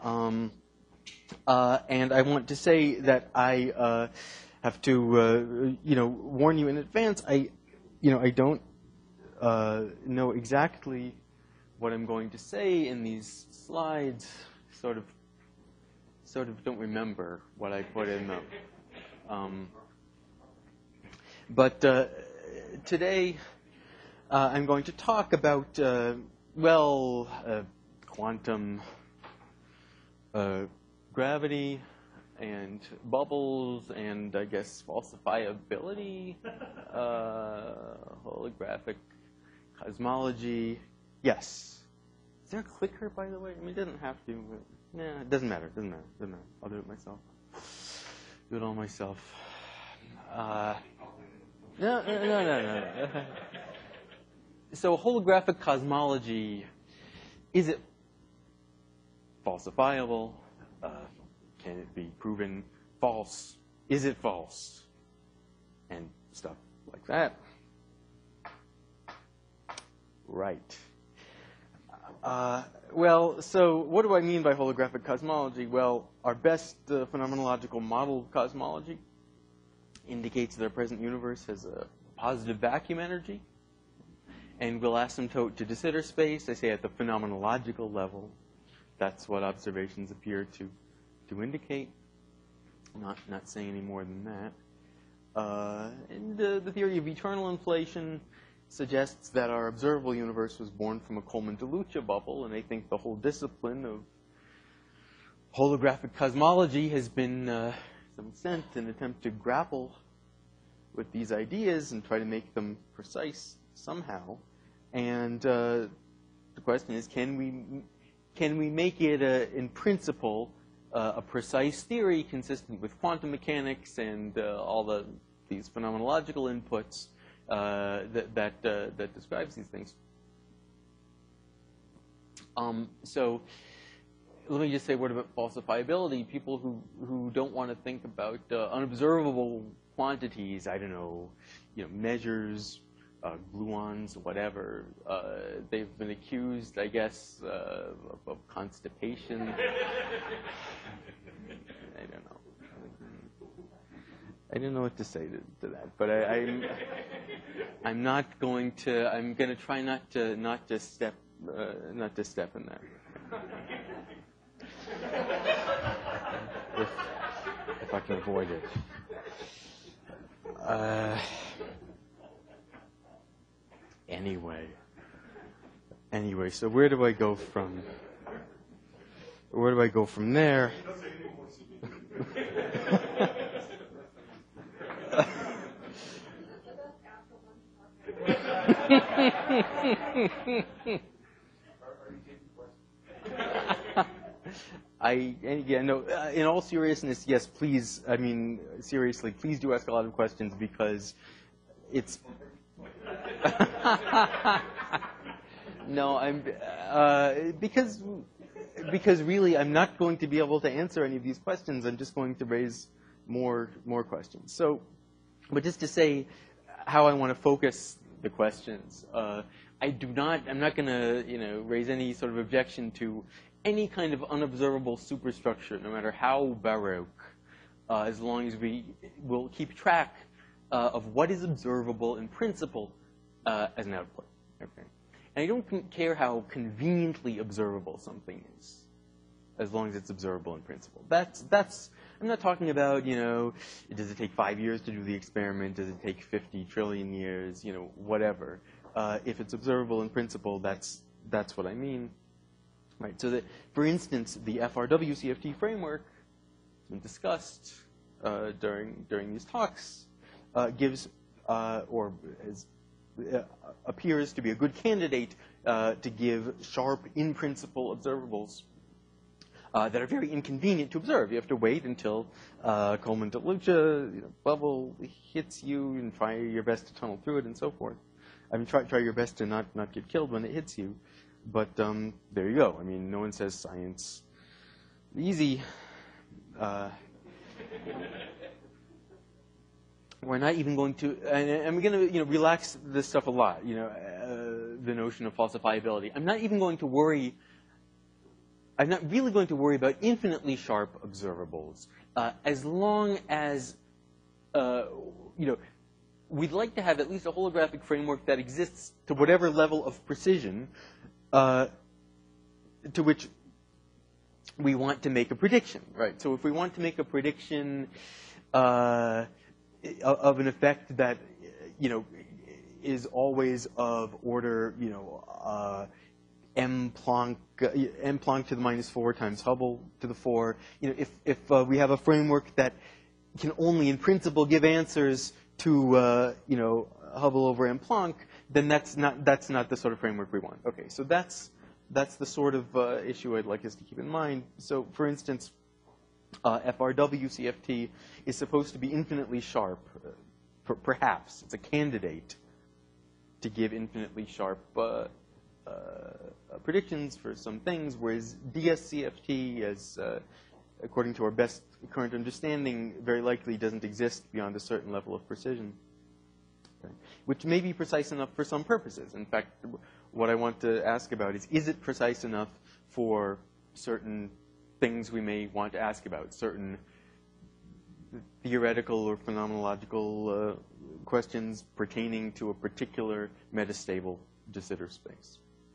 And I want to say that I have to, warn you in advance. I don't know exactly what I'm going to say in these slides. Sort of don't remember what I put in them. But today I'm going to talk about, quantum gravity and bubbles and, I guess, falsifiability, holographic cosmology. Yes. Is there a clicker, by the way? I mean, it doesn't have to. But, it doesn't matter. It doesn't matter. I'll do it myself. Do it all myself. No. So holographic cosmology, is it falsifiable? Can it be proven false? Is it false? And stuff like that. Right. So what do I mean by holographic cosmology? Well, our best phenomenological model of cosmology indicates that our present universe has a positive vacuum energy, and we'll asymptote to de Sitter space. I say at the phenomenological level. That's what observations appear to indicate. I'm not saying any more than that. And the theory of eternal inflation suggests that our observable universe was born from a Coleman-DeLucia bubble, and I think the whole discipline of holographic cosmology has been, to some extent, an attempt to grapple with these ideas and try to make them precise somehow. And the question is, can we make it, in principle, a precise theory consistent with quantum mechanics and all these phenomenological inputs that describes these things? So let me just say a word about falsifiability. People who don't want to think about unobservable quantities, I don't know, measures, gluons, whatever. They've been accused, I guess, of constipation. I don't know. I don't know what to say to that, but I'm not going to. I'm going to try not to step in there. If I can avoid it. Anyway, so where do I go from there? In all seriousness, yes, please. I mean, seriously, please do ask a lot of questions because it's. No, because really, I'm not going to be able to answer any of these questions. I'm just going to raise more questions. So, but just to say how I want to focus the questions, I'm not going to, raise any sort of objection to any kind of unobservable superstructure, no matter how baroque, as long as we will keep track of what is observable in principle as an output. Okay. And I don't care how conveniently observable something is, as long as it's observable in principle. I'm not talking about, does it take 5 years to do the experiment? Does it take 50 trillion years? Whatever. If it's observable in principle, that's what I mean. Right. So that, for instance, the FRW CFT framework has been discussed during these talks, gives or appears to be a good candidate to give sharp, in-principle observables that are very inconvenient to observe. You have to wait until Coleman-DeLucia bubble hits you and try your best to tunnel through it and so forth. I mean, try your best to not get killed when it hits you. But there you go. I mean, no one says science easy. We're not even going to, and I'm going to, relax this stuff a lot. The notion of falsifiability. I'm not even going to worry. I'm not really going to worry about infinitely sharp observables as long as, we'd like to have at least a holographic framework that exists to whatever level of precision to which we want to make a prediction, right? So if we want to make a prediction of an effect that, is always of order, m Planck to the -4 times Hubble to the 4. If we have a framework that can only, in principle, give answers to Hubble over m Planck, then that's not the sort of framework we want. Okay, so that's the sort of issue I'd like us to keep in mind. So, for instance, FRW CFT is supposed to be infinitely sharp. Perhaps it's a candidate to give infinitely sharp predictions for some things, whereas DSCFT, as according to our best current understanding, very likely doesn't exist beyond a certain level of precision, okay, which may be precise enough for some purposes. In fact, what I want to ask about is it precise enough for certain things we may want to ask about, certain theoretical or phenomenological questions pertaining to a particular metastable de Sitter space.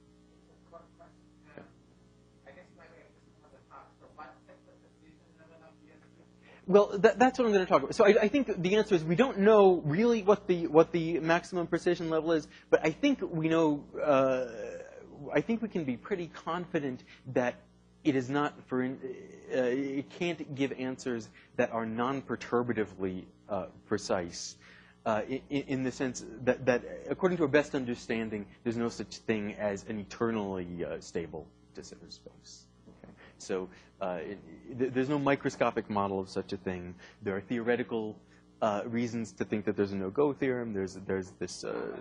Well, that's what I'm going to talk about. So I think the answer is we don't know really what the maximum precision level is, but I think we know. I think we can be pretty confident that it is not it can't give answers that are non-perturbatively precise, in the sense that according to our best understanding, there's no such thing as an eternally stable de Sitter space. So there's no microscopic model of such a thing. There are theoretical reasons to think that there's a no-go theorem. There's this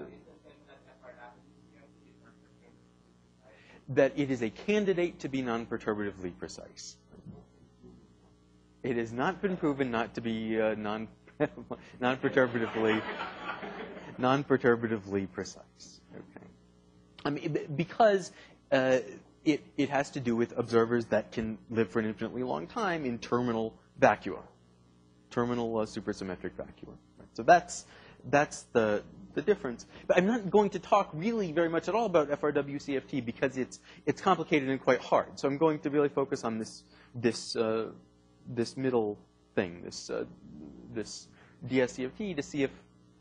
that it is a candidate to be non-perturbatively precise. It has not been proven not to be non-perturbatively precise. Okay, I mean because. It has to do with observers that can live for an infinitely long time in terminal vacua, terminal supersymmetric vacua. Right? So that's the difference. But I'm not going to talk really very much at all about FRW CFT because it's complicated and quite hard. So I'm going to really focus on this middle thing, this DSCFT, to see if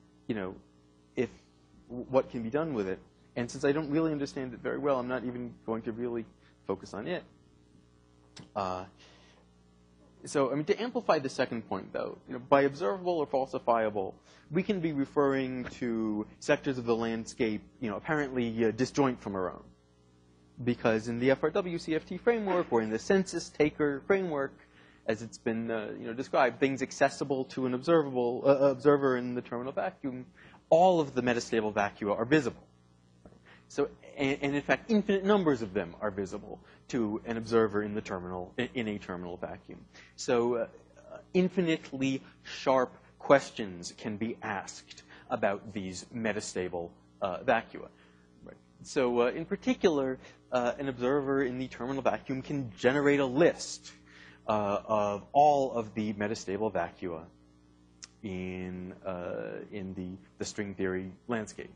what can be done with it. And since I don't really understand it very well, I'm not even going to really focus on it. So, I mean, to amplify the second point, though, by observable or falsifiable, we can be referring to sectors of the landscape, apparently disjoint from our own. Because in the FRW CFT framework, or in the census taker framework, as it's been described, things accessible to an observer in the terminal vacuum, all of the metastable vacua are visible. So, and in fact, infinite numbers of them are visible to an observer in a terminal vacuum. So, infinitely sharp questions can be asked about these metastable vacua. Right. So, in particular, an observer in the terminal vacuum can generate a list of all of the metastable vacua in the string theory landscape.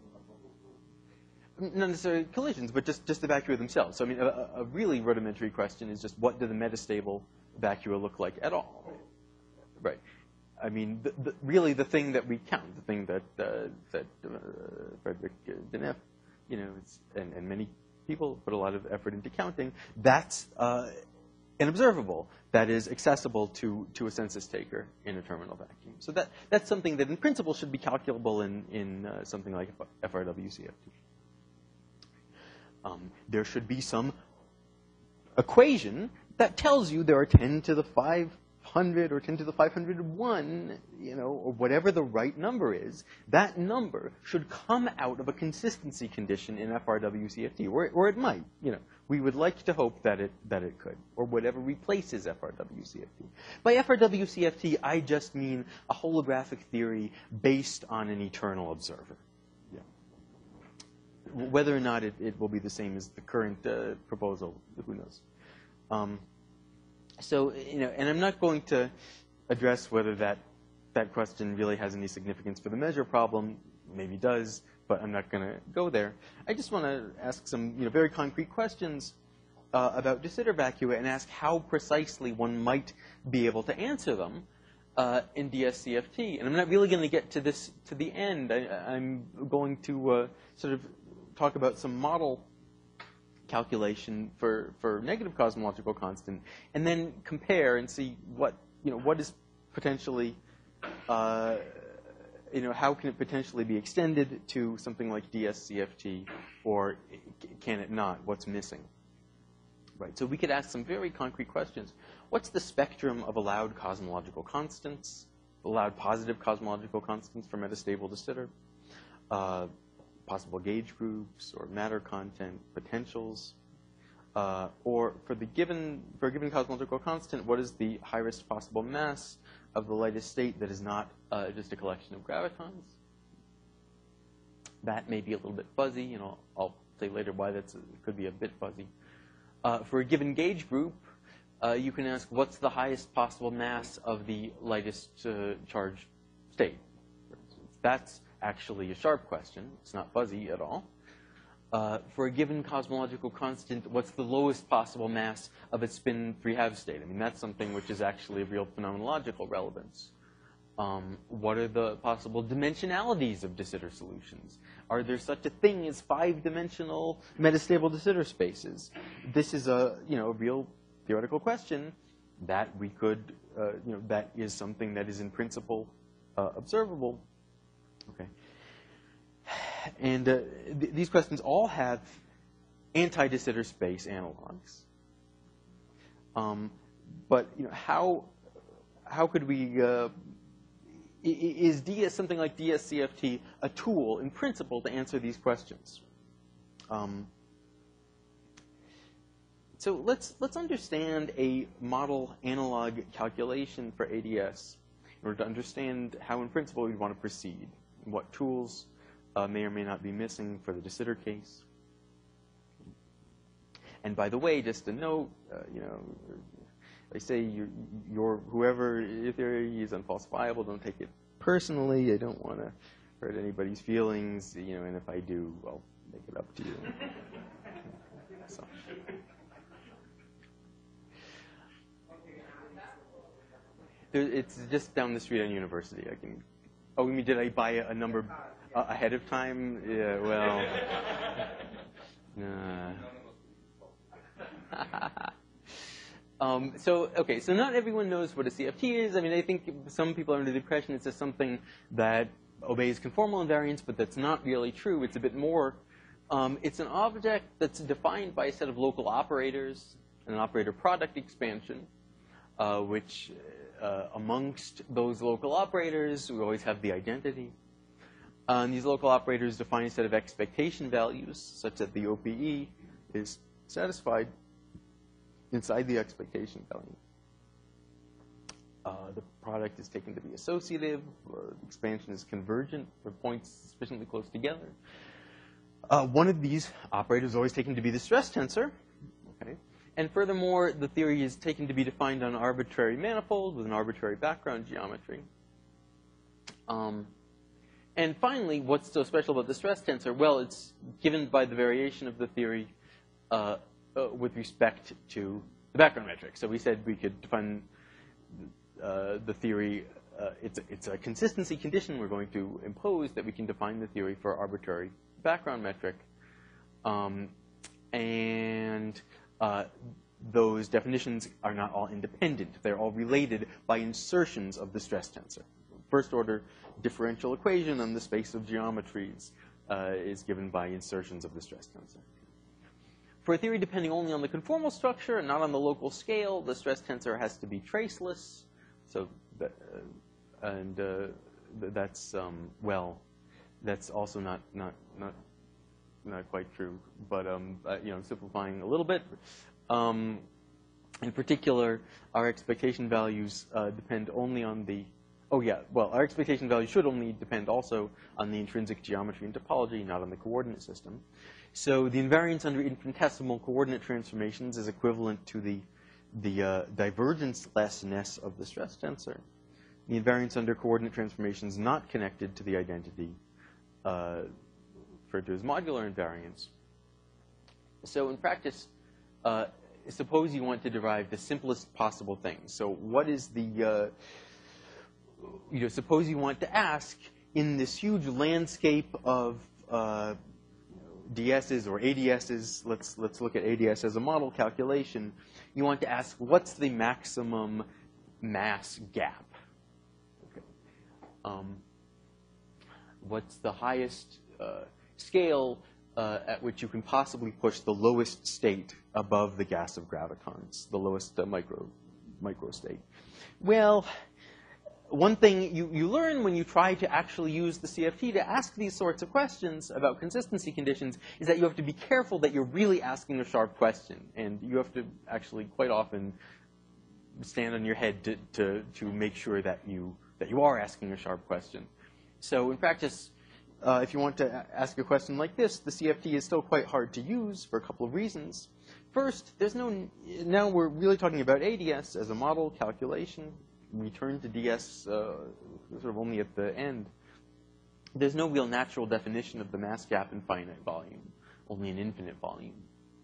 Not necessarily collisions, but just the vacua themselves. So, I mean, a really rudimentary question is just what do the metastable vacua look like at all? Right. I mean, really the thing that we count, the thing that Frederick Deneff, and many people put a lot of effort into counting, that's an observable that is accessible to a census taker in a terminal vacuum. So that's something that in principle should be calculable in something like FRW CFT. There should be some equation that tells you there are 10 to the 500 or 10 to the 501, or whatever the right number is. That number should come out of a consistency condition in FRW CFT, or it might. We would like to hope that it could, or whatever replaces FRW CFT. By FRW CFT, I just mean a holographic theory based on an eternal observer. Whether or not it will be the same as the current proposal, who knows? So, and I'm not going to address whether that question really has any significance for the measure problem. Maybe does, but I'm not going to go there. I just want to ask some, very concrete questions about de Sitter vacua and ask how precisely one might be able to answer them in DSCFT. And I'm not really going to get to the end. I'm going to sort of talk about some model calculation for negative cosmological constant, and then compare and see what is potentially, how can it potentially be extended to something like DSCFT, or can it not? What's missing? Right. So we could ask some very concrete questions. What's the spectrum of allowed cosmological constants, allowed positive cosmological constants for metastable de Sitter? Possible gauge groups or matter content potentials, or for a given cosmological constant, what is the highest possible mass of the lightest state that is not just a collection of gravitons? That may be a little bit fuzzy, I'll say later why that could be a bit fuzzy. For a given gauge group, you can ask what's the highest possible mass of the lightest charged state. That's actually a sharp question. It's not fuzzy at all. For a given cosmological constant, what's the lowest possible mass of its spin 3/2 state? I mean, that's something which is actually of real phenomenological relevance. What are the possible dimensionalities of de Sitter solutions? Are there such a thing as 5-dimensional metastable de Sitter spaces? This is a real theoretical question that we could, that is something that is in principle observable. Okay. And these questions all have anti-de Sitter space analogs. But how could we? Is something like DSCFT a tool in principle to answer these questions? So let's understand a model analog calculation for ADS in order to understand how in principle we want to proceed. What tools may or may not be missing for the de Sitter case. And by the way, just a note, I say whoever your theory is unfalsifiable, don't take it personally. I don't want to hurt anybody's feelings, and if I do, I'll make it up to you. So. It's just down the street on University. I can. Oh, you mean did I buy a number ahead of time? Yeah, well. So not everyone knows what a CFT is. I mean, I think some people are under the impression it's just something that obeys conformal invariance, but that's not really true. It's a bit more. It's an object that's defined by a set of local operators, an operator product expansion, which amongst those local operators, we always have the identity. And these local operators define a set of expectation values such that the OPE is satisfied inside the expectation value. The product is taken to be associative, or the expansion is convergent for points sufficiently close together. One of these operators is always taken to be the stress tensor. Okay? And furthermore, the theory is taken to be defined on an arbitrary manifold with an arbitrary background geometry. And finally, what's so special about the stress tensor? Well, it's given by the variation of the theory with respect to the background metric. So we said we could define the theory. It's a consistency condition we're going to impose that we can define the theory for arbitrary background metric. Those definitions are not all independent. They're all related by insertions of the stress tensor. First order differential equation on the space of geometries is given by insertions of the stress tensor. For a theory depending only on the conformal structure and not on the local scale, the stress tensor has to be traceless. So, that's that's also not quite true. But simplifying a little bit. In particular, our expectation values depend only on the. Our expectation value should only depend also on the intrinsic geometry and topology, not on the coordinate system. So the invariance under infinitesimal coordinate transformations is equivalent to the the divergence-lessness of the stress tensor. The invariance under coordinate transformations not connected to the identity, referred to as modular invariance. So in practice, suppose you want to derive the simplest possible thing. So what is the, suppose you want to ask, in this huge landscape of DSs or ADSs, let's look at ADS as a model calculation, you want to ask, what's the maximum mass gap? Okay. What's the highest scale at which you can possibly push the lowest state above the gas of gravitons, the lowest micro state? Well, one thing you learn when you try to actually use the CFT to ask these sorts of questions about consistency conditions is that you have to be careful that you're really asking a sharp question. And you have to actually quite often stand on your head to make sure that you are asking a sharp question. So in practice, if you want to ask a question like this, the CFT is still quite hard to use for a couple of reasons. First, now we're really talking about ADS as a model calculation. We turn to DS sort of only at the end. There's no real natural definition of the mass gap in finite volume, only in infinite volume.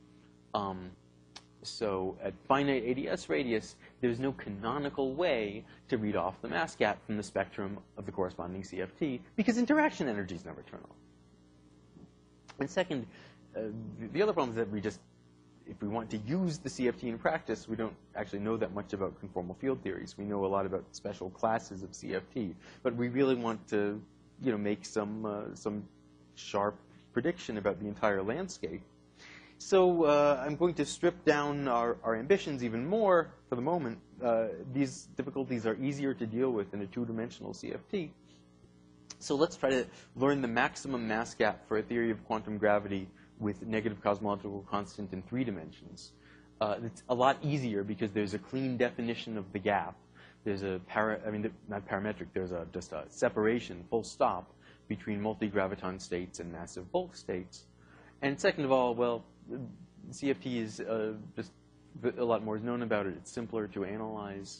So at finite ADS radius, there's no canonical way to read off the mass gap from the spectrum of the corresponding CFT because interaction energies never turn off. And second, the other problem is that if we want to use the CFT in practice, we don't actually know that much about conformal field theories. We know a lot about special classes of CFT, but we really want to, make some sharp prediction about the entire landscape. So I'm going to strip down our ambitions even more for the moment. These difficulties are easier to deal with in a two-dimensional CFT. So let's try to learn the maximum mass gap for a theory of quantum gravity with negative cosmological constant in 3 dimensions. It's a lot easier because there's a clean definition of the gap. There's not parametric, there's just a separation, full stop, between multi-graviton states and massive bulk states. And second of all, well, CFT is just a lot more is known about it. It's simpler to analyze.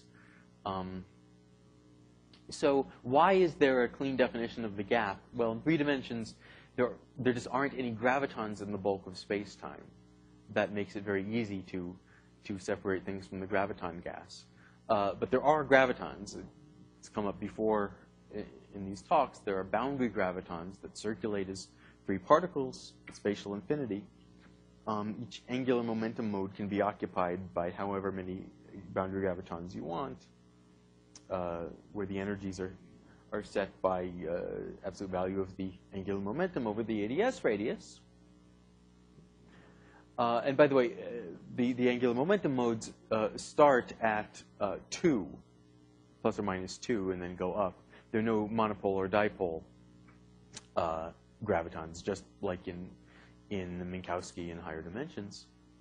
So why is there a clean definition of the gap? Well, in 3 dimensions, there just aren't any gravitons in the bulk of space-time. That makes it very easy to separate things from the graviton gas. But there are gravitons. It's come up before in these talks. There are boundary gravitons that circulate as free particles at spatial infinity. Each angular momentum mode can be occupied by however many boundary gravitons you want, where the energies are set by absolute value of the angular momentum over the ADS radius. And by the way, the angular momentum modes start at 2, plus or minus 2, and then go up. There are no monopole or dipole gravitons, just like in the Minkowski in higher dimensions.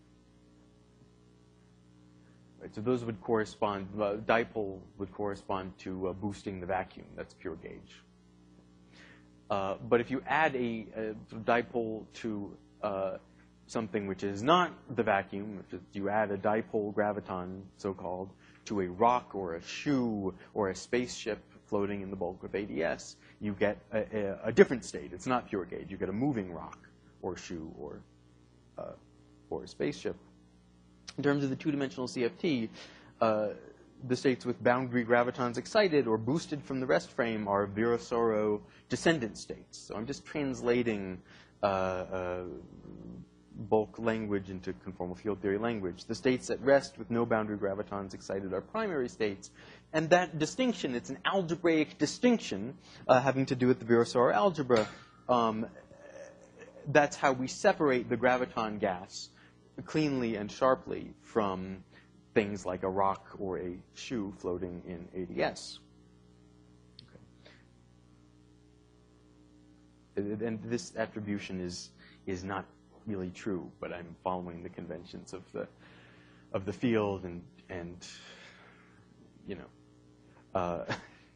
Right, so those would correspond, dipole would correspond to boosting the vacuum. That's pure gauge. But if you add a dipole to something which is not the vacuum, if you add a dipole graviton, so-called, to a rock or a shoe or a spaceship floating in the bulk of ADS, you get a different state. It's not pure gauge. You get a moving rock or shoe or a spaceship. In terms of the two-dimensional CFT, the states with boundary gravitons excited or boosted from the rest frame are Virasoro descendant states. So I'm just translating bulk language into conformal field theory language. The states at rest with no boundary gravitons excited are primary states. And that distinction, it's an algebraic distinction having to do with the Virasoro algebra. That's how we separate the graviton gas cleanly and sharply from things like a rock or a shoe floating in ADS. Okay. And this attribution is not really true, but I'm following the conventions of the field and you know,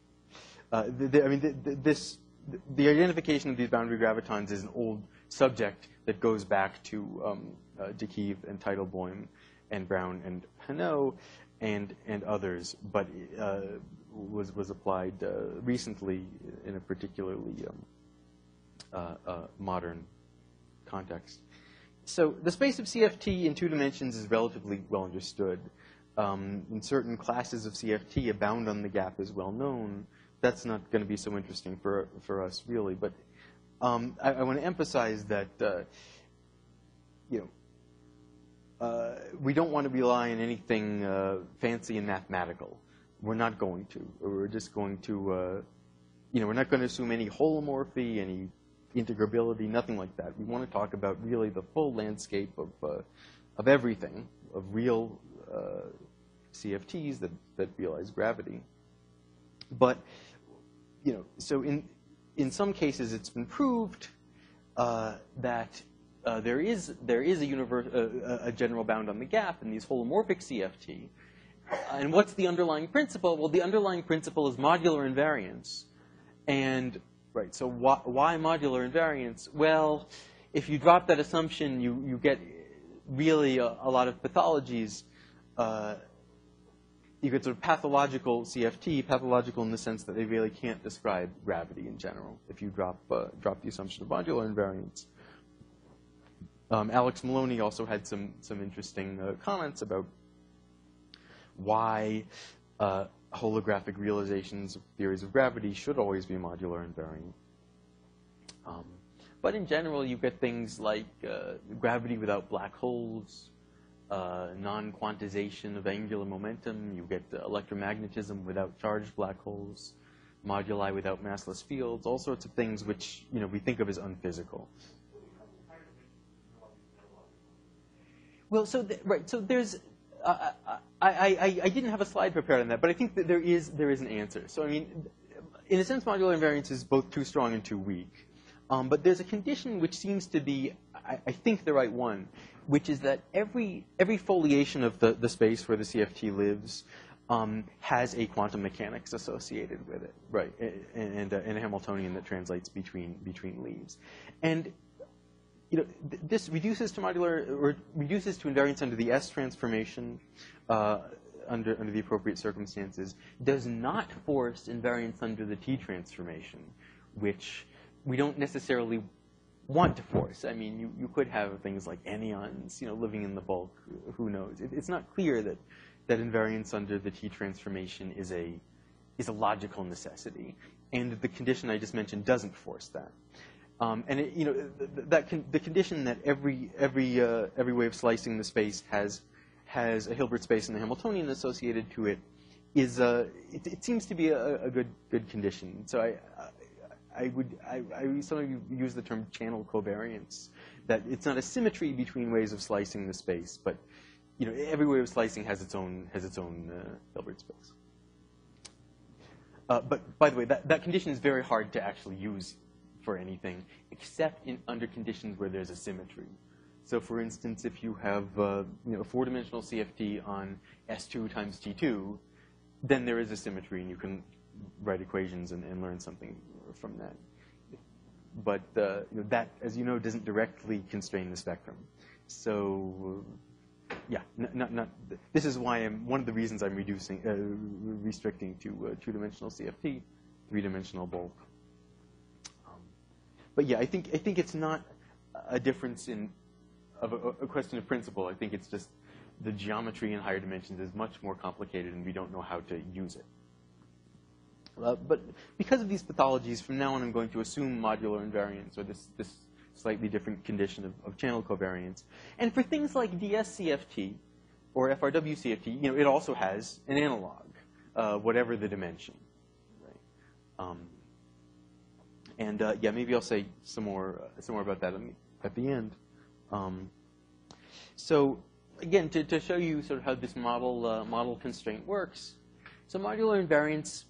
the identification of these boundary gravitons is an old subject that goes back to de Kiev and Teitelboim, and Brown and Hanot and others, but was applied recently in a particularly modern context. So the space of CFT in 2 dimensions is relatively well understood. In certain classes of CFT, a bound on the gap is well known. That's not going to be so interesting for us, really. But I want to emphasize that we don't want to rely on anything fancy and mathematical. We're not going to. We're just going to, we're not going to assume any holomorphy, any integrability, nothing like that. We want to talk about really the full landscape of everything, of real CFTs that realize gravity. But so in some cases, it's been proved that there is a general bound on the gap in these holomorphic CFT. And what's the underlying principle? Well, the underlying principle is modular invariance. And right, so why modular invariance? Well, if you drop that assumption, you get really a lot of pathologies. You get sort of pathological CFT, pathological in the sense that they really can't describe gravity in general if you drop the assumption of modular invariance. Alex Maloney also had some interesting comments about why holographic realizations of theories of gravity should always be modular invariant. But in general, you get things like gravity without black holes, non-quantization of angular momentum. You get electromagnetism without charged black holes, moduli without massless fields, all sorts of things which we think of as unphysical. Well, so there's. I didn't have a slide prepared on that, but I think that there is an answer. So I mean, in a sense, modular invariance is both too strong and too weak. But there's a condition which seems to be, I think, the right one, which is that every foliation of the space where the CFT lives has a quantum mechanics associated with it, right? And a Hamiltonian that translates between leaves, and this reduces to invariance under the S transformation under the appropriate circumstances. Does not force invariance under the T transformation, which we don't necessarily want to force. I mean, you could have things like anyons, living in the bulk. Who knows? It's not clear that invariance under the T transformation is a logical necessity, and the condition I just mentioned doesn't force that. And the condition that every way of slicing the space has a Hilbert space and a Hamiltonian associated to it is it seems to be a good condition. So some of you use the term channel covariance, that it's not a symmetry between ways of slicing the space, but every way of slicing has its own Hilbert space. But by the way, that condition is very hard to actually use for anything except under conditions where there's a symmetry. So, for instance, if you have a 4-dimensional CFT on S2 times T2, then there is a symmetry, and you can write equations and learn something from that. But that, as you know, doesn't directly constrain the spectrum. So, yeah, this is why one of the reasons I'm restricting to 2-dimensional CFT, 3-dimensional bulk. But yeah, I think it's not a difference of a question of principle. I think it's just the geometry in higher dimensions is much more complicated, and we don't know how to use it. But because of these pathologies, from now on, I'm going to assume modular invariance, or this slightly different condition of channel covariance. And for things like DS-CFT or FRW-CFT, it also has an analog, whatever the dimension. Right? Yeah, maybe I'll say some more about that at the end. So again, to show you sort of how this model constraint works, so modular invariance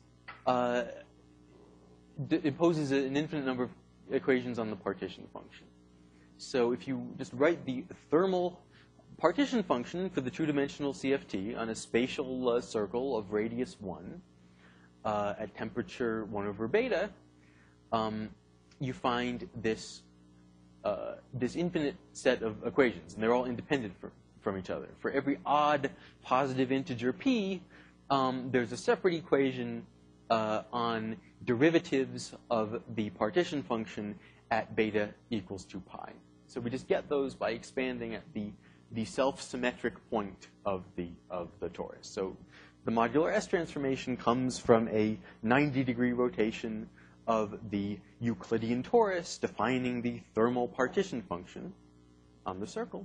imposes an infinite number of equations on the partition function. So if you just write the thermal partition function for the 2-dimensional CFT on a spatial circle of radius 1 at temperature 1 over beta, you find this infinite set of equations, and they're all independent from each other. For every odd positive integer p, there's a separate equation on derivatives of the partition function at beta equals 2 pi. So we just get those by expanding at the self-symmetric point of the torus. So the modular S transformation comes from a 90-degree rotation of the Euclidean torus defining the thermal partition function on the circle.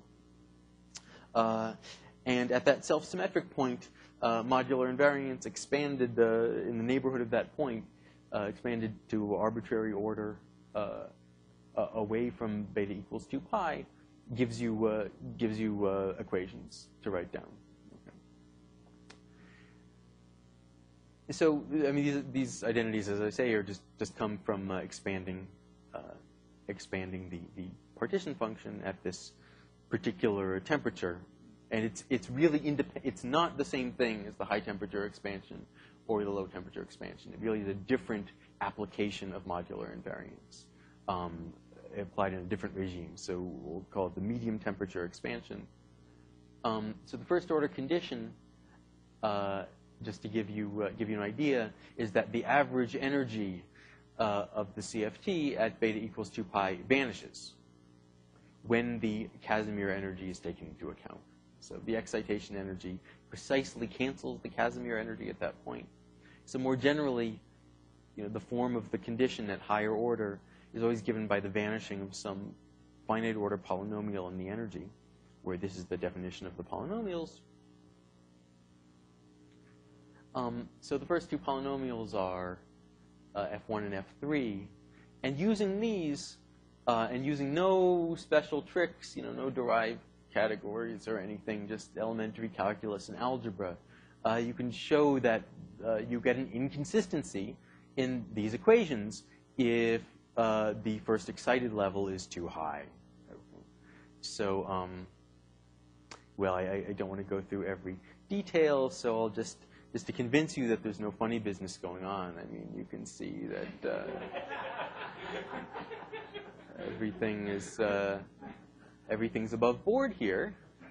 And at that self-symmetric point, modular invariance expanded in the neighborhood of that point, expanded to arbitrary order away from beta equals 2 pi, gives you equations to write down. Okay. So I mean these identities, as I say, are just come from expanding the partition function at this particular temperature, and it's really it's not the same thing as the high temperature expansion or the low temperature expansion. It really is a different application of modular invariance. Applied in a different regime. So we'll call it the medium temperature expansion. So the first order condition, just to give you an idea, is that the average energy of the CFT at beta equals 2 pi vanishes when the Casimir energy is taken into account. So the excitation energy precisely cancels the Casimir energy at that point. So more generally, the form of the condition at higher order is always given by the vanishing of some finite order polynomial in the energy, where this is the definition of the polynomials. So the first two polynomials are f1 and f3, and using these, and using no special tricks, no derived categories or anything, just elementary calculus and algebra, you can show that you get an inconsistency in these equations if the first excited level is too high. So, well, I don't want to go through every detail, so I'll just to convince you that there's no funny business going on. I mean, you can see that everything's above board here.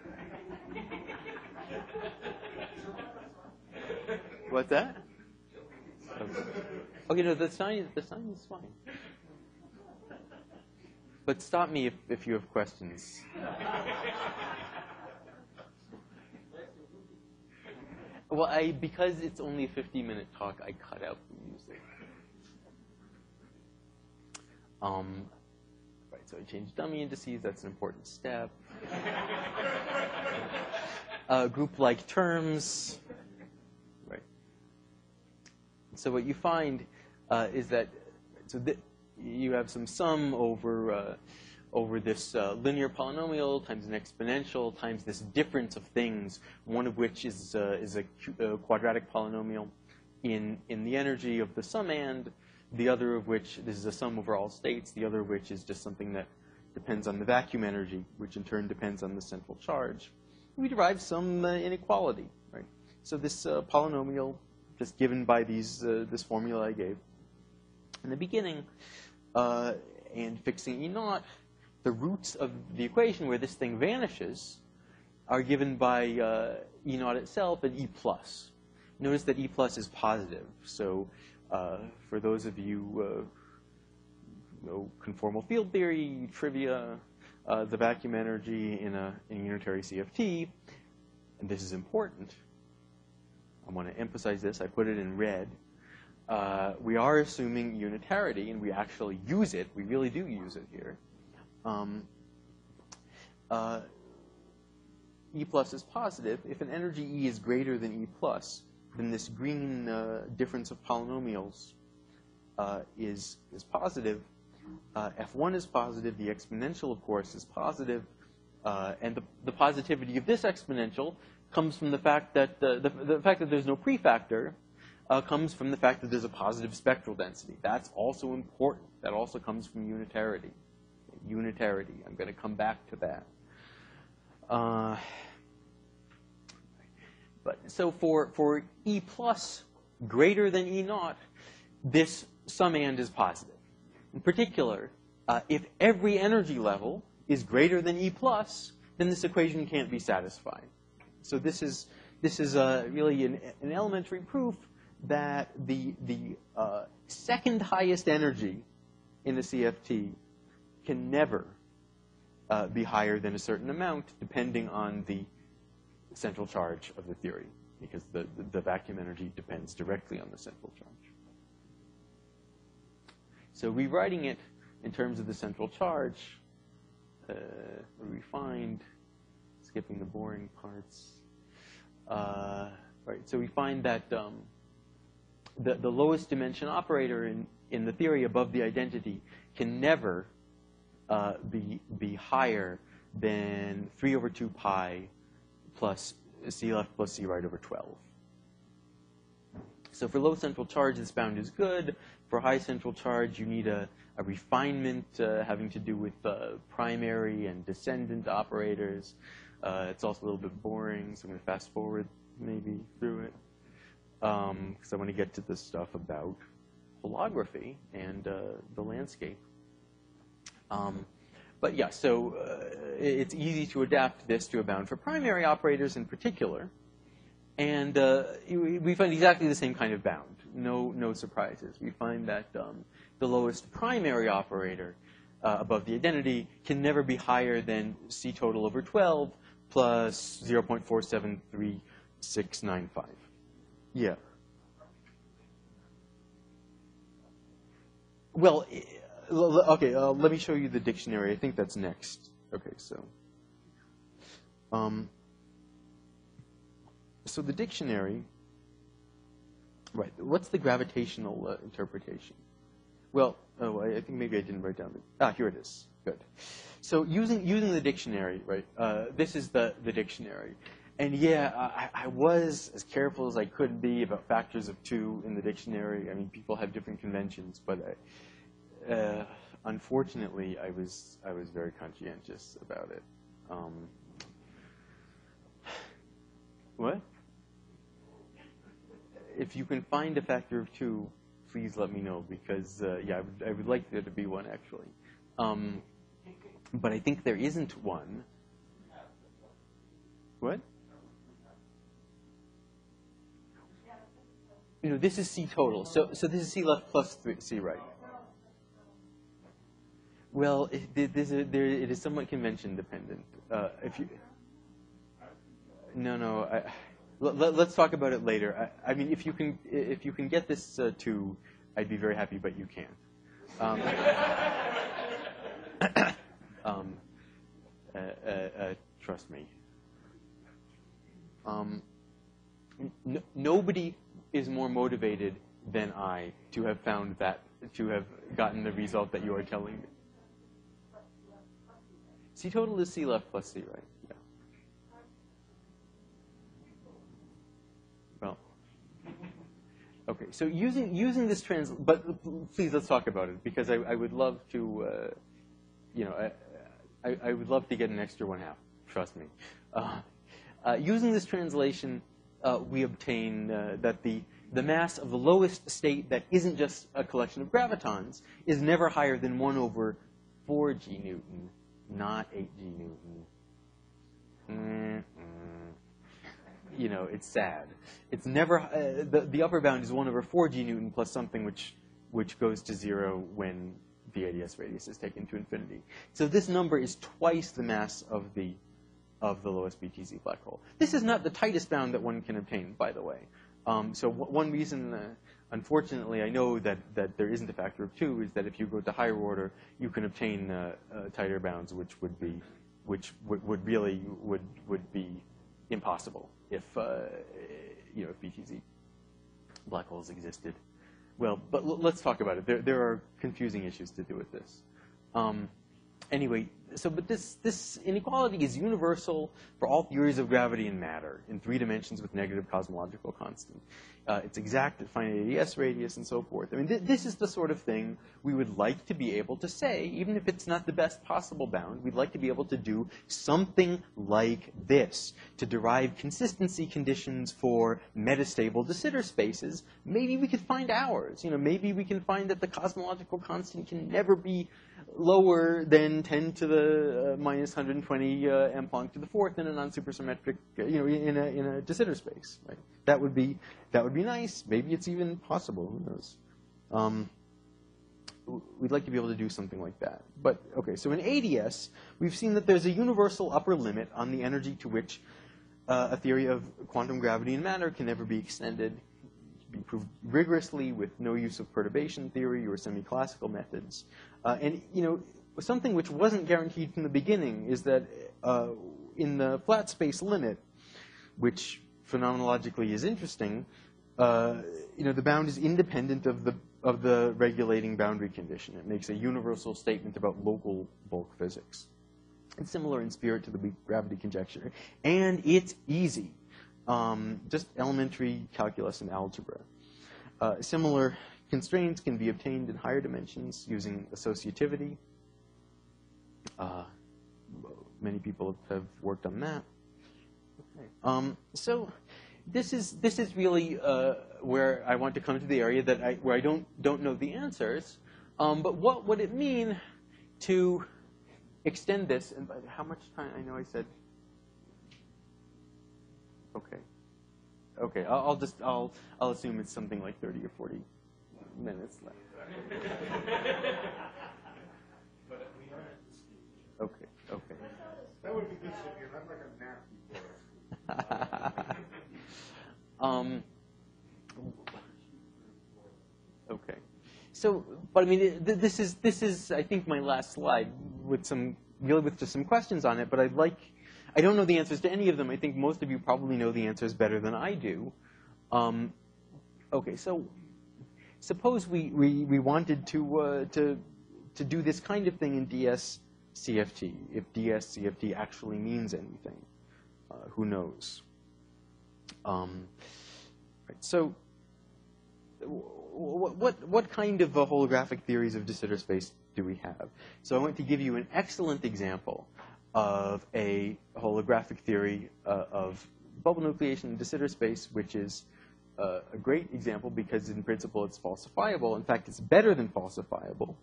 What's that? Okay, no, the sign is fine. But stop me if you have questions. Well, because it's only a 50-minute talk, I cut out the music. Right, so I changed dummy indices. That's an important step. Group-like terms. Right. So what you find is that you have some sum over this linear polynomial times an exponential times this difference of things, one of which is a quadratic polynomial in the energy of the summand, the other of which, this is a sum over all states, the other of which is just something that depends on the vacuum energy, which in turn depends on the central charge. We derive some inequality, right? So this polynomial, just given by this formula I gave in the beginning, and fixing E naught, the roots of the equation where this thing vanishes are given by E naught itself and E plus. Notice that E plus is positive. So for those of you who know conformal field theory, trivia, the vacuum energy in a unitary CFT, and this is important. I want to emphasize this. I put it in red. We are assuming unitarity, and we actually use it. We really do use it here. E plus is positive. If an energy E is greater than E plus, then this green difference of polynomials is positive. F1 is positive. The exponential, of course, is positive. And the positivity of this exponential comes from the fact that the fact that there's no prefactor comes from the fact that there's a positive spectral density. That's also important. That also comes from unitarity. Unitarity. I'm going to come back to that. But so for E plus greater than E naught, this summand is positive. In particular, if every energy level is greater than E plus, then this equation can't be satisfied. So this is really an elementary proof that the second highest energy in a CFT can never be higher than a certain amount, depending on the central charge of the theory, because the vacuum energy depends directly on the central charge. So rewriting it in terms of the central charge, we find, skipping the boring parts, right? So we find that the lowest dimension operator in the theory above the identity can never be higher than 3 over 2 pi plus C left plus C right over 12. So for low central charge, this bound is good. For high central charge, you need a refinement having to do with primary and descendant operators. It's also a little bit boring, so I'm going to fast forward maybe through it, because I want to get to the stuff about holography and the landscape. But yeah, so it's easy to adapt this to a bound for primary operators in particular. And we find exactly the same kind of bound. No surprises. We find that the lowest primary operator above the identity can never be higher than C total over 12 plus 0.473695. Yeah. Well, okay, let me show you the dictionary. I think that's next. Okay, so. So the dictionary, right, what's the gravitational interpretation? Well, I think maybe I didn't write down the, here it is. Good. So using the dictionary, right, this is the dictionary. And yeah, I was as careful as I could be about factors of 2 in the dictionary. I mean, people have different conventions, but unfortunately, I was very conscientious about it. What? If you can find a factor of 2, please let me know, because yeah, I would like there to be one actually. But I think there isn't one. What? You know, this is C total. So this is C left plus C right. Well, it is somewhat convention dependent. If you, no. Let's talk about it later. I mean, if you can get this to, I'd be very happy, but you can't. Trust me. Nobody is more motivated than I to have found that, to have gotten the result that you are telling me. C total is C left plus C right. Yeah. Well, okay. So using this but please let's talk about it, because I would love to, I would love to get an extra 1/2. Trust me. Using this translation, we obtain that the mass of the lowest state that isn't just a collection of gravitons is never higher than 1 over 4g Newton, not 8g Newton. You know, it's sad. It's never, the upper bound is 1 over 4g Newton plus something which goes to 0 when the ADS radius is taken to infinity. So this number is twice the mass of the lowest BTZ black hole. This is not the tightest bound that one can obtain, by the way. So one reason, unfortunately, I know that there isn't a factor of 2 is that if you go to higher order, you can obtain tighter bounds, which would really be impossible if if BTZ black holes existed. Well, but let's talk about it. There are confusing issues to do with this. Anyway, but this inequality is universal for all theories of gravity and matter in 3 dimensions with negative cosmological constant. It's exact at finite ADS radius and so forth. I mean, this is the sort of thing we would like to be able to say, even if it's not the best possible bound. We'd like to be able to do something like this to derive consistency conditions for metastable de Sitter spaces. Maybe we could find ours. Maybe we can find that the cosmological constant can never be lower than 10 to the minus 120 m Planck to the fourth in a non-supersymmetric, in a de Sitter space. Right? That would be nice. Maybe it's even possible. Who knows? We'd like to be able to do something like that. But okay, so in ADS, we've seen that there's a universal upper limit on the energy to which a theory of quantum gravity and matter can never be extended. It can be proved rigorously with no use of perturbation theory or semi-classical methods. And something which wasn't guaranteed from the beginning is that in the flat space limit, which phenomenologically is interesting, the bound is independent of the regulating boundary condition. It makes a universal statement about local bulk physics. It's similar in spirit to the weak gravity conjecture, and it's easy, just elementary calculus and algebra. Similar constraints can be obtained in higher dimensions using associativity. Many people have worked on that. Okay. So this is really where I want to come to the area where I don't know the answers. But what would it mean to extend this? And by how much time? I know I said. Okay. Okay. I'll assume it's something like 30 or 40 minutes left. Okay. Okay. That would be good, Cynthia. I'm like a nap before. Okay. So, but I mean, this is I think my last slide with just some questions on it. But I don't know the answers to any of them. I think most of you probably know the answers better than I do. Okay. So, suppose we wanted to do this kind of thing in DS-CFT. If DS-CFT actually means anything, who knows? Right, so, what kind of holographic theories of de Sitter space do we have? So I want to give you an excellent example of a holographic theory of bubble nucleation in de Sitter space, which is a great example because in principle it's falsifiable. In fact, it's better than falsifiable.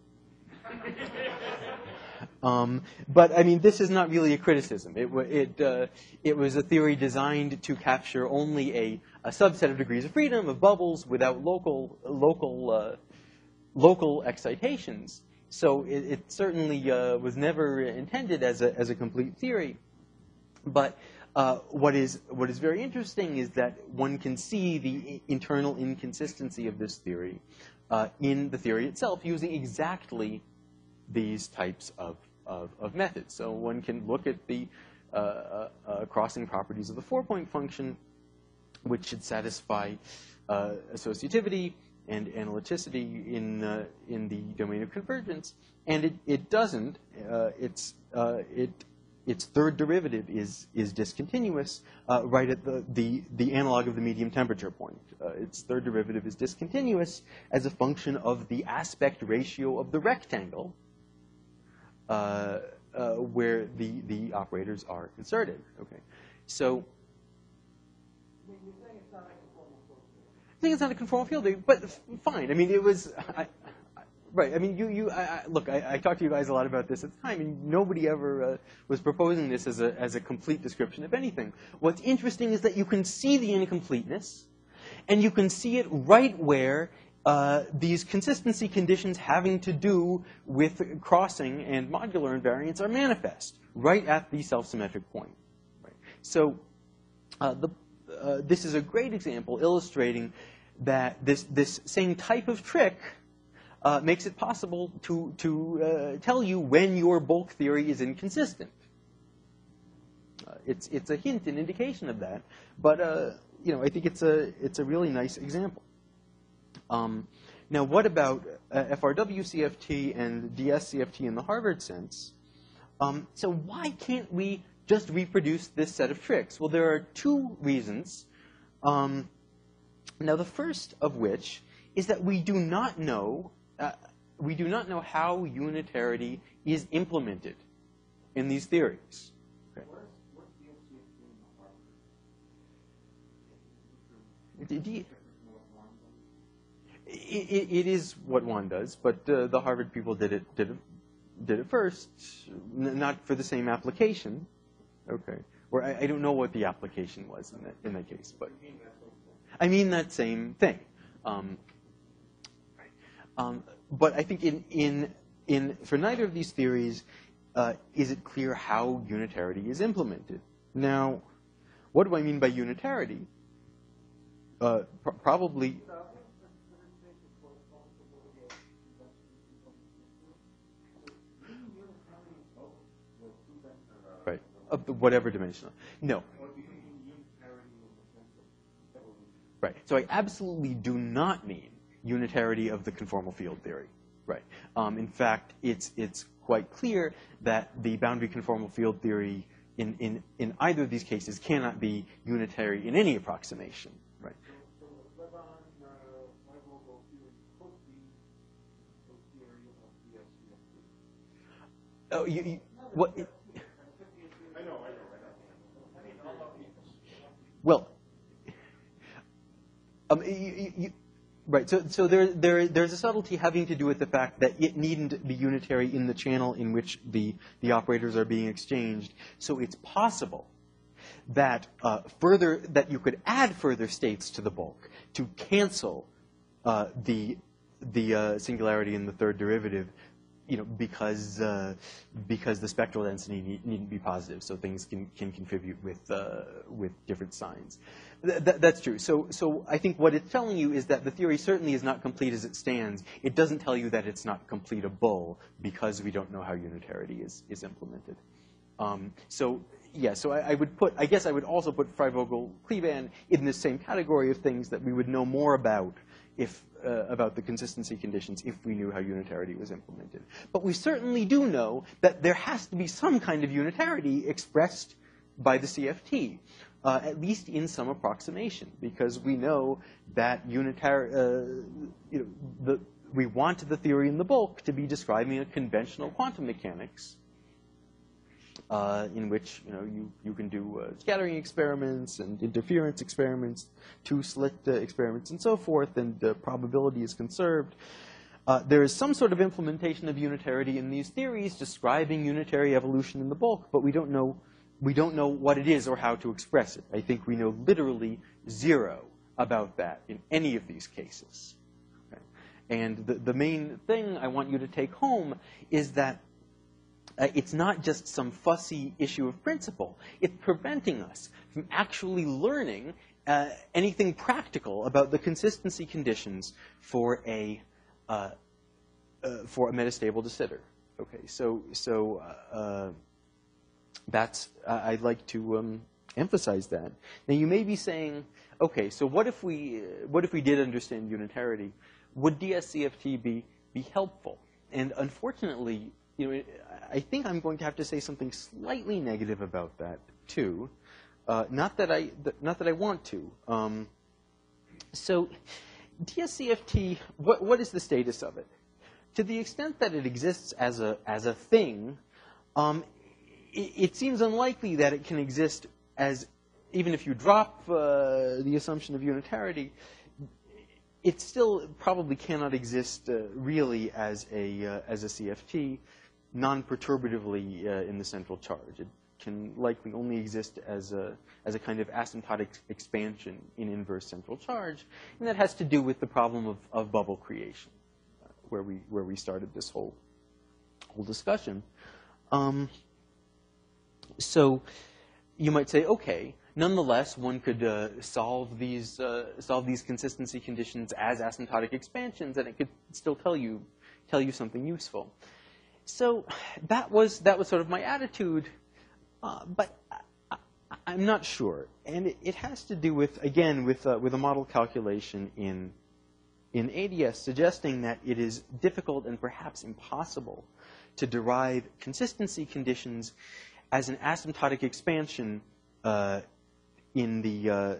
But I mean, this is not really a criticism. It was a theory designed to capture only a subset of degrees of freedom of bubbles without local excitations. So it certainly was never intended as a complete theory. But what is very interesting is that one can see the internal inconsistency of this theory in the theory itself, using exactly these types of methods. So one can look at the crossing properties of the 4-point function, which should satisfy associativity and analyticity in the domain of convergence, and it doesn't. Its third derivative is discontinuous right at the analog of the medium temperature point. Its third derivative is discontinuous as a function of the aspect ratio of the rectangle, where the operators are inserted. Okay, so You're saying it's not a conformal field theory. I think it's not a conformal field theory, but fine. I mean, it was right. I mean, look. I talked to you guys a lot about this at the time, and nobody ever was proposing this as a complete description of anything. What's interesting is that you can see the incompleteness, and you can see it right where these consistency conditions having to do with crossing and modular invariance are manifest right at the self-symmetric point. Right? So this is a great example illustrating that this same type of trick makes it possible to tell you when your bulk theory is inconsistent. It's a hint, an indication of that, but I think it's a really nice example. Now, what about FRW-CFT and DS-CFT in the Harvard sense? So why can't we just reproduce this set of tricks? Well, there are two reasons. Now, the first of which is that we do not know how unitarity is implemented in these theories. Okay. What's the DS-CFT in the Harvard? It is what one does, but the Harvard people did it did it first, not for the same application, okay? Or I don't know what the application was in that case, but I mean that same thing. But I think for neither of these theories is it clear how unitarity is implemented. Now, what do I mean by unitarity? Probably. Right. Of whatever dimensional. No. Right. So I absolutely do not mean unitarity of the conformal field theory. Right. In fact, it's quite clear that the boundary conformal field theory in either of these cases cannot be unitary in any approximation. Right. Oh, what? I know. Well, right. So there's a subtlety having to do with the fact that it needn't be unitary in the channel in which the operators are being exchanged. So it's possible that that you could add further states to the bulk to cancel the singularity in the third derivative. Because the spectral density needn't be positive, so things can contribute with different signs. That's true. So I think what it's telling you is that the theory certainly is not complete as it stands. It doesn't tell you that it's not completable because we don't know how unitarity is implemented. So I guess I would also put Frey-Vogel-Kleban in the same category of things that we would know more about about the consistency conditions if we knew how unitarity was implemented. But we certainly do know that there has to be some kind of unitarity expressed by the CFT, at least in some approximation, because we know that we want the theory in the bulk to be describing a conventional quantum mechanics in which you can do scattering experiments and interference experiments, two-slit experiments, and so forth, and the probability is conserved. There is some sort of implementation of unitarity in these theories describing unitary evolution in the bulk, but we don't know what it is or how to express it. I think we know literally zero about that in any of these cases. Okay? And the main thing I want you to take home is that it's not just some fussy issue of principle. It's preventing us from actually learning anything practical about the consistency conditions for a metastable de Sitter. Okay, so that's I'd like to emphasize that. Now you may be saying, okay, so what if we did understand unitarity? Would DSCFT be helpful? And unfortunately, I think I'm going to have to say something slightly negative about that too. Not that I want to. So DSCFT, what is the status of it? To the extent that it exists as a thing, it seems unlikely that it can exist as, even if you drop the assumption of unitarity, it still probably cannot exist really as a CFT non-perturbatively in the central charge. It can likely only exist as a kind of asymptotic expansion in inverse central charge, and that has to do with the problem of bubble creation, where we started this whole discussion. So you might say, okay, nonetheless, one could solve these consistency conditions as asymptotic expansions, and it could still tell you something useful. So that was sort of my attitude, but I'm not sure, and it has to do with a model calculation in ADS suggesting that it is difficult and perhaps impossible to derive consistency conditions as an asymptotic expansion in the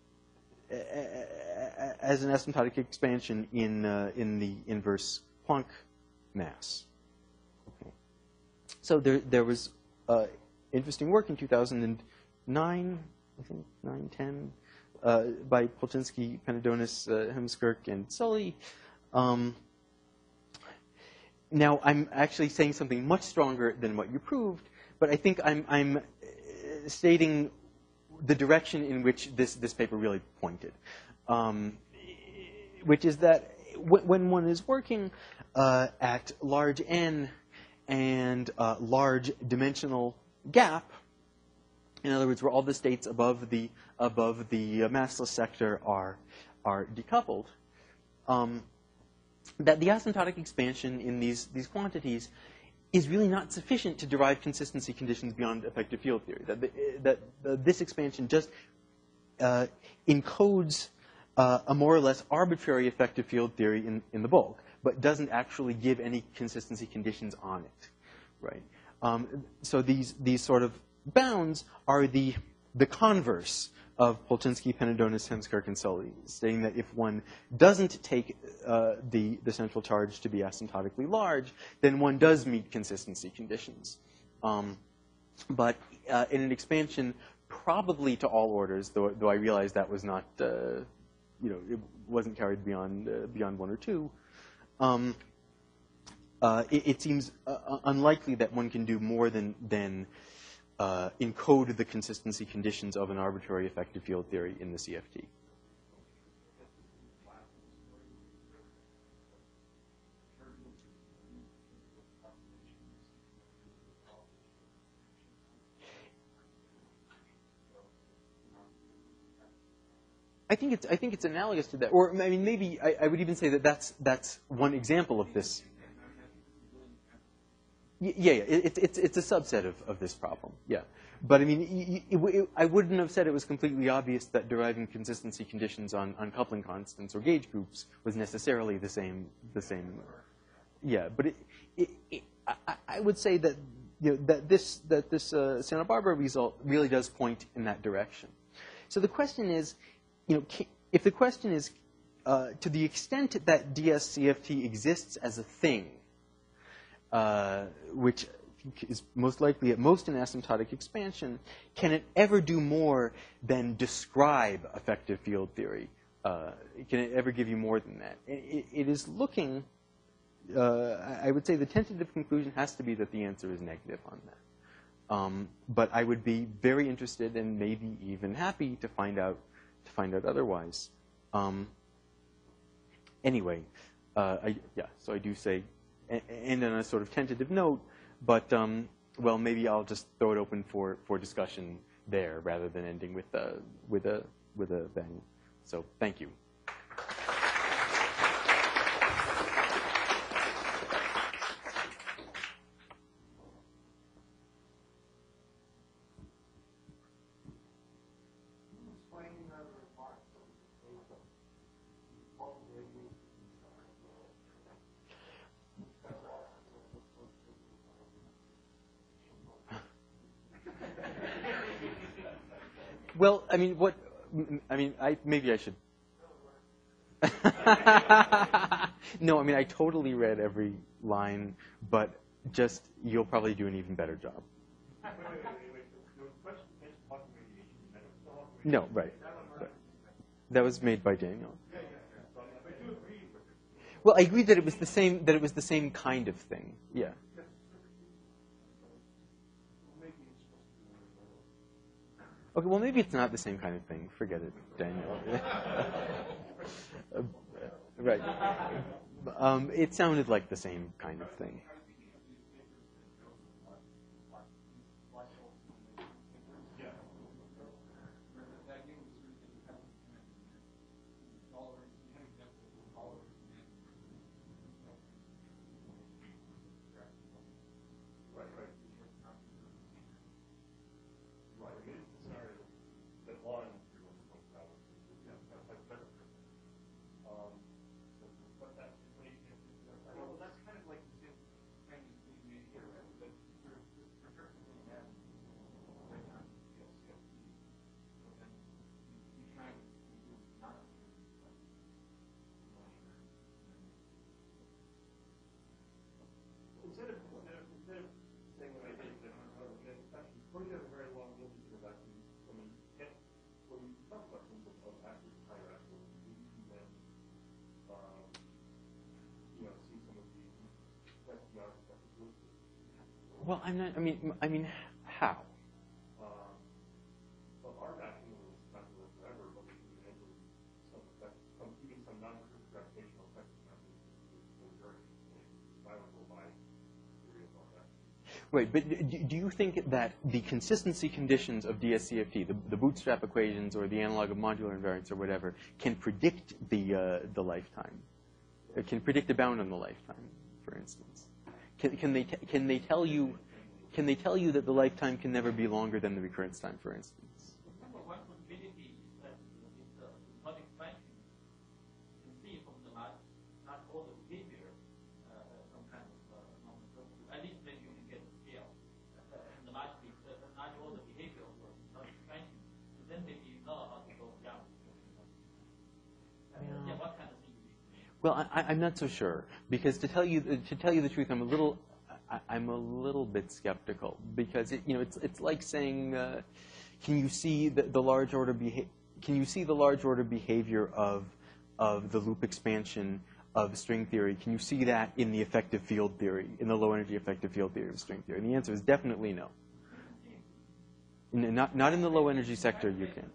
inverse Planck mass. Okay. So there was interesting work in 2009, I think 9-10, by Polchinski, Penedonis, Hemskirk, and Sully, now I'm actually saying something much stronger than what you proved, but I think I'm stating the direction in which this paper really pointed, which is that when one is working at large n and large dimensional gap, in other words, where all the states above the massless sector are decoupled, that the asymptotic expansion in these quantities is really not sufficient to derive consistency conditions beyond effective field theory. That this expansion just encodes a more or less arbitrary effective field theory in the bulk, but doesn't actually give any consistency conditions on it, right? So these sort of bounds are the converse of Polchinski, Penedonis, Hemskirk, and Sully, stating that if one doesn't take the central charge to be asymptotically large, then one does meet consistency conditions. But in an expansion probably to all orders, though I realize that was not, it wasn't carried beyond 1 or 2, it seems unlikely that one can do more than encode the consistency conditions of an arbitrary effective field theory in the CFT. I think it's analogous to that, or I mean maybe I would even say that that's one example of this. Yeah, it's a subset of this problem. Yeah, but I mean, I wouldn't have said it was completely obvious that deriving consistency conditions on coupling constants or gauge groups was necessarily the same. Yeah, but I would say that that this Santa Barbara result really does point in that direction. So the question is, if the question is to the extent that DSCFT exists as a thing, which is most likely at most an asymptotic expansion, can it ever do more than describe effective field theory? Can it ever give you more than that? It is looking, I would say the tentative conclusion has to be that the answer is negative on that. But I would be very interested and maybe even happy to find out otherwise. Anyway, so I do say, end on a sort of tentative note, but well, maybe I'll just throw it open for discussion there rather than ending with a bang. So thank you. Well, I mean, maybe I should. No, I mean, I totally read every line, but just you'll probably do an even better job. No, right. That was made by Daniel. Well, I agree that it was the same. That it was the same kind of thing. Yeah. Okay, well, maybe it's not the same kind of thing. Forget it, Daniel. Right. It sounded like the same kind of thing. Well, I'm not. I mean, how? Well, our vacuum is not going to live forever, but we can enable some effect, even some non-gravitational effects is very viable by theory of our vacuum. Right, but do you think that the consistency conditions of DSCFT, the bootstrap equations or the analog of modular invariance or whatever, can predict the lifetime? Can predict a bound on the lifetime, for instance? Can they tell you that the lifetime can never be longer than the recurrence time, for instance? Number one possibility is that the symptotic expansion can see from the not all the behavior some kind of nomenclature. At least then you can get a scale. And the not all the behavior of the symptotic expansion. So then maybe you know how to go down. Yeah, what kind of thing you need? Well, I'm not so sure, because to tell you the truth, I'm a little bit skeptical, because it's like saying, can you see the large order behavior of the loop expansion of string theory? Can you see that in the effective field theory, in the low energy effective field theory of string theory? And the answer is definitely no. Not in the low energy sector you can.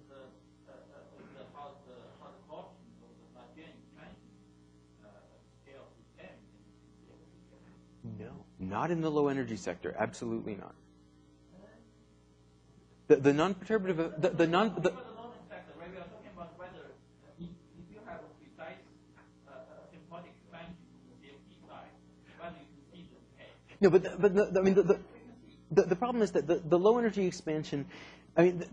No, not in the low energy sector. Absolutely not. The non-perturbative, the non. The, no, the problem is that the low energy expansion. I mean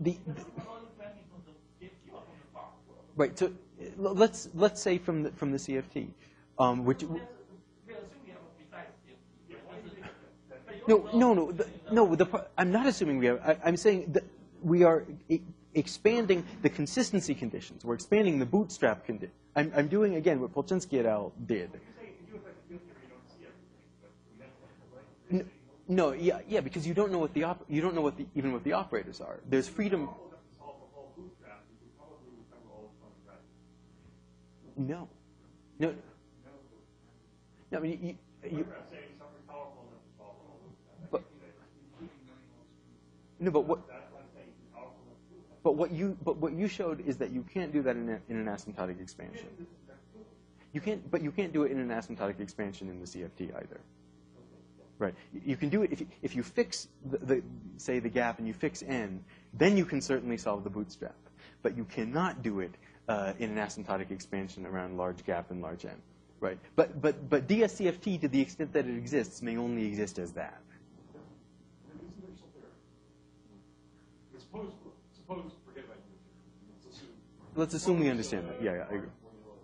right. So let's say from the CFT, which. No. I'm not assuming we have. I'm saying that we are expanding the consistency conditions. We're expanding the bootstrap condition. I'm doing again what Polchinski et al. Did. No, yeah, because you don't know what even what the operators are. There's freedom. No. I mean, you no, but what you showed is that you can't do that in an asymptotic expansion. You can't do it in an asymptotic expansion in the CFT either. Right. You can do it if you fix say the gap and you fix n, then you can certainly solve the bootstrap. But you cannot do it in an asymptotic expansion around large gap and large n. Right. But DSCFT, to the extent that it exists, may only exist as that. Suppose, forget about you. Let's assume we understand that. Yeah, I agree.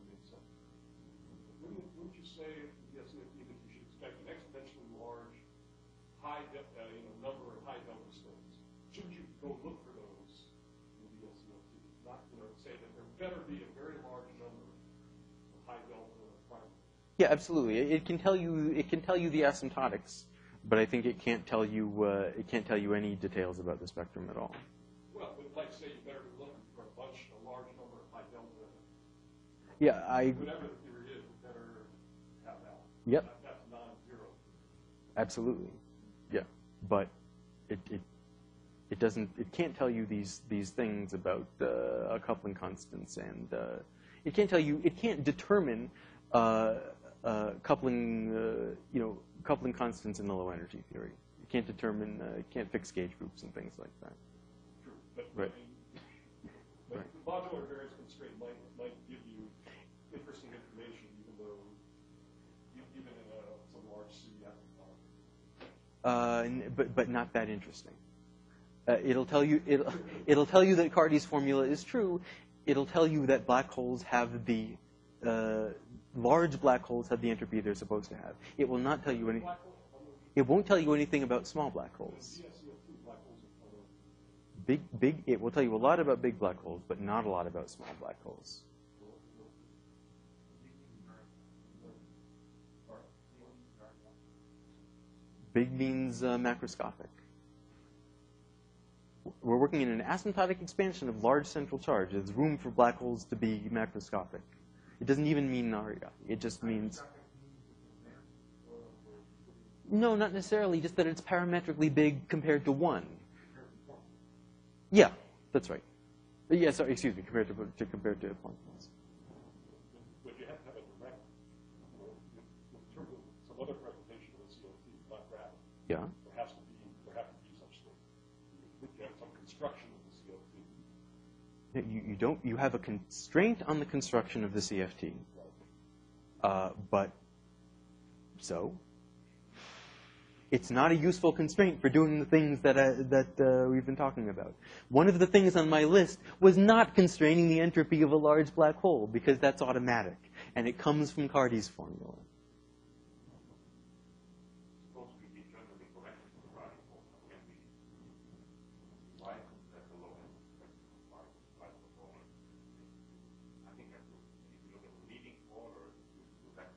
Wouldn't you say, yes, that you should expect an exponentially large, number of high delta stones? Shouldn't you go look for those in the DSCFT? Not, say that there better be a very large number of high delta primers. Yeah, absolutely. It can tell you the asymptotics, but I think it can't tell you any details about the spectrum at all. Well, like say you better be looking for a large number of high delta. Yeah, Whatever the theory is, we better have that. Yep. That's non-zero. Absolutely. Yeah, but it doesn't. It can't tell you these things about coupling constants, and it can't tell you. It can't determine coupling. Coupling constants in the low energy theory. It can't determine. It can't fix gauge groups and things like that. But, right. But the modular variance constraint might give you interesting information, even in some large C asymptotic. But not that interesting. It'll tell you that Carty's formula is true. It'll tell you that black holes have the large black holes have the entropy they're supposed to have. It will not tell you any. It won't tell you anything about small black holes. It will tell you a lot about big black holes, but not a lot about small black holes. Big means macroscopic. We're working in an asymptotic expansion of large central charge. There's room for black holes to be macroscopic. It doesn't even mean Naria. It just means. No, not necessarily, just that it's parametrically big compared to 1. Yeah, that's right. Yeah, sorry, excuse me, compared to points. But you have to have a direct, in terms of some other presentation of the CFT, not gravity. Yeah. There have to be such thing. You have some construction of the CFT. You don't. You have a constraint on the construction of the CFT, but so it's not a useful constraint for doing the things that we've been talking about. One of the things on my list was not constraining the entropy of a large black hole because that's automatic and it comes from Carty's formula. Supposed to be generally corrected for the body hole. Can be why at the low end by the low end. I think if you look at the leading order, you back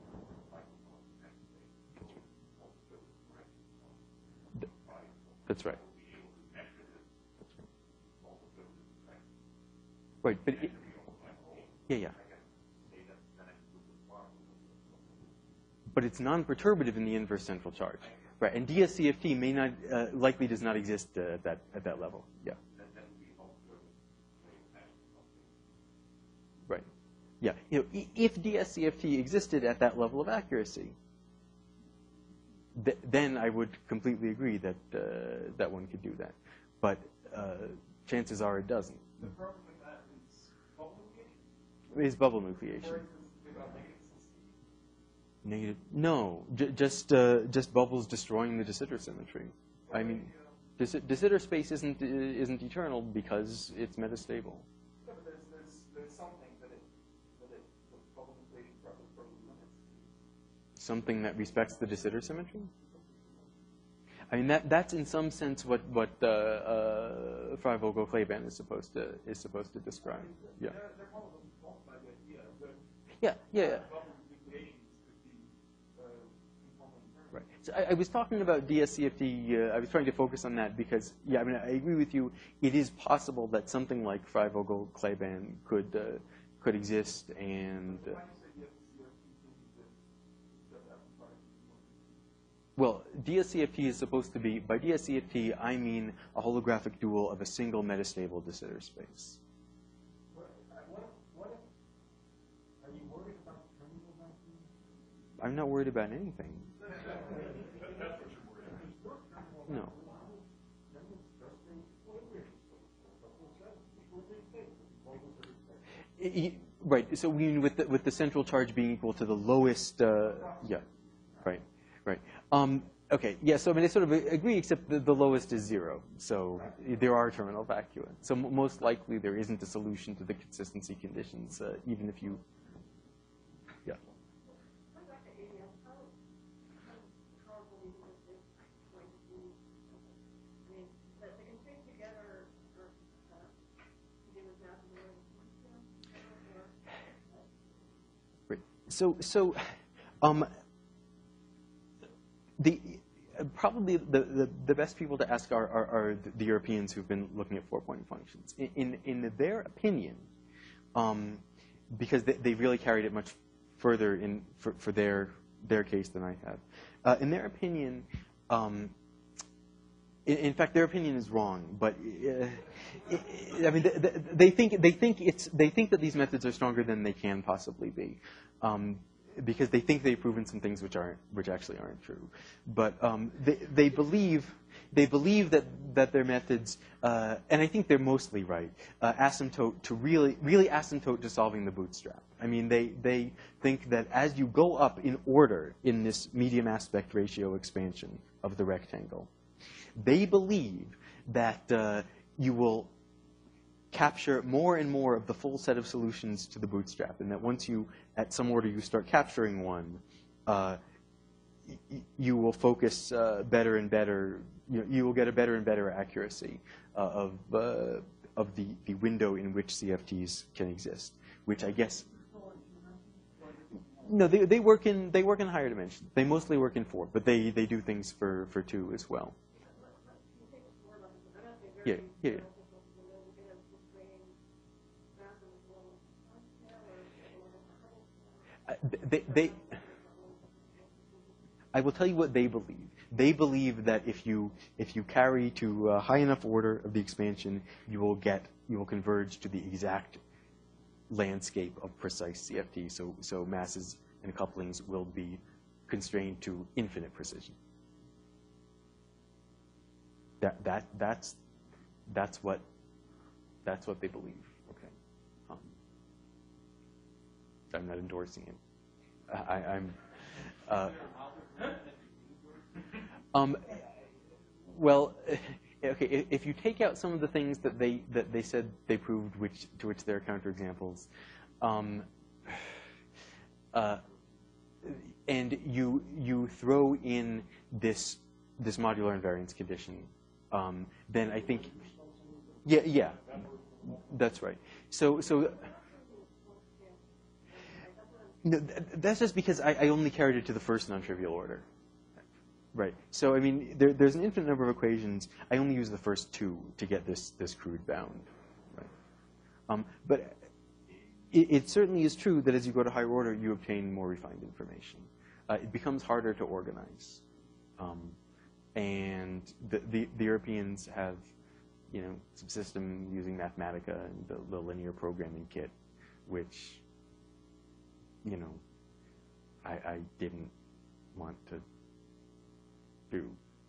That's right. Right, but yeah. But it's non-perturbative in the inverse central charge, right? And DSCFT may not likely does not exist at that level. Yeah. Right. Yeah. If DSCFT existed at that level of accuracy, then I would completely agree that that one could do that. But chances are it doesn't. The problem with that is bubble nucleation? Is bubble nucleation. Or is this about Negative? No, just bubbles destroying the de Sitter symmetry. I mean, de Sitter space isn't eternal because it's metastable. Yeah, but there's something that the bubble nucleation probably limits. Something that respects the de Sitter symmetry. I mean that's in some sense what Frey-Vogel-Claiborne is supposed to describe. Yeah. They're probably involved by the idea that Yeah. bubble nucleations could be informally determined. Right. So I was talking about DSCFT. I was trying to focus on that because, I mean, I agree with you. It is possible that something like Frey-Vogel-Claiborne could exist, and Why do you say yes, well, DSCFT is supposed to be. By DSCFT, I mean a holographic dual of a single metastable de Sitter space. What if, are you worried about terminal vacuum? I'm not worried about anything. No. Right. So we mean with the central charge being equal to the lowest. Yeah. Right. Okay. Yeah. So I mean, I sort of agree, except the lowest is 0. So there are terminal vacua. So most likely there isn't a solution to the consistency conditions, even if you. Yeah. So, probably the best people to ask are the Europeans who've been looking at 4-point functions. In their opinion, because they really carried it much further for their case than I have. In their opinion, in fact, their opinion is wrong. But I mean, they think that these methods are stronger than they can possibly be, because they think they've proven some things which actually aren't true. But they believe that their methods, and I think they're mostly right, asymptote to really asymptote to solving the bootstrap. I mean, they think that as you go up in order in this medium aspect ratio expansion of the rectangle, they believe that you will capture more and more of the full set of solutions to the bootstrap, and that once you, at some order, you start capturing one, you will focus better and better. You will get a better and better accuracy of the window in which CFTs can exist, which I guess. No, they work in higher dimensions. They mostly work in 4, but they do things for 2 as well. Yeah. I will tell you what they believe. They believe that if you carry to a high enough order of the expansion, you will converge to the exact landscape of precise CFT. So masses and couplings will be constrained to infinite precision. That's what they believe. Okay. I'm not endorsing it. Well, okay. If you take out some of the things that they said they proved, to which there are counterexamples, and you throw in this modular invariance condition, then I think, yeah, that's right. So. No, that's just because I only carried it to the first non-trivial order. Right. So, I mean, there's an infinite number of equations. I only use the first two to get this crude bound. Right. But it certainly is true that as you go to higher order, you obtain more refined information. It becomes harder to organize. And the Europeans have, some system using Mathematica and the linear programming kit, which I didn't want to do.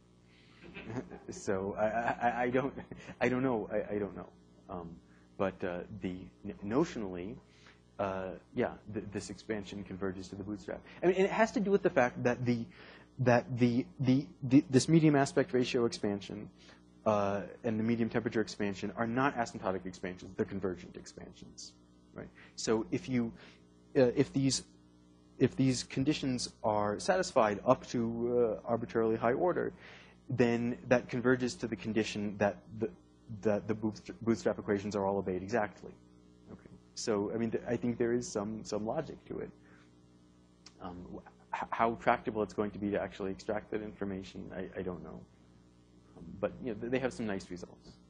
So I don't know. I don't know. But notionally, this expansion converges to the bootstrap. I mean, and it has to do with the fact that this medium aspect ratio expansion and the medium temperature expansion are not asymptotic expansions; they're convergent expansions, right? So if these conditions are satisfied up to arbitrarily high order, then that converges to the condition that the bootstrap equations are all obeyed exactly. Okay. So I mean, I think there is some logic to it. How tractable it's going to be to actually extract that information, I don't know. But they have some nice results.